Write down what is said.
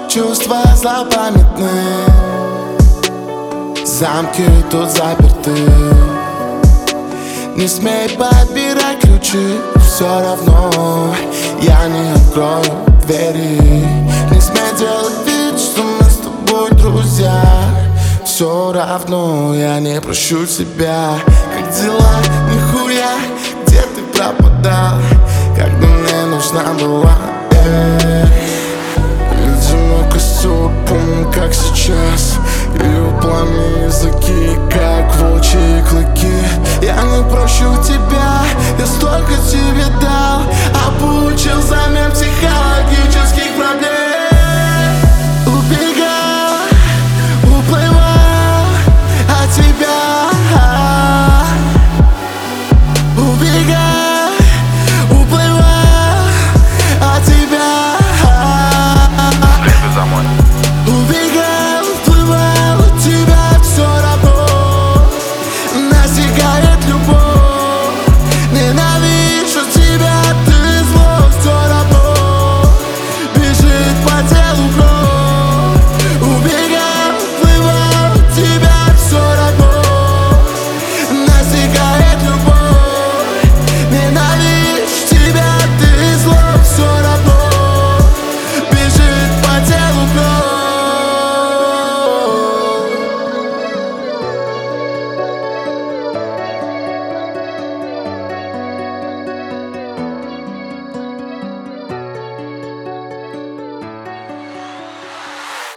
чувства злопамятны, замки тут заперты. Не смей подбирать ключи, все равно я не открою двери. Не смей делать вид, что мы с тобой друзья, все равно я не прощу тебя. Как дела? Нихуя, где ты пропадал, когда мне нужна была? Ледяной костер, помню как сейчас, и у пламя языки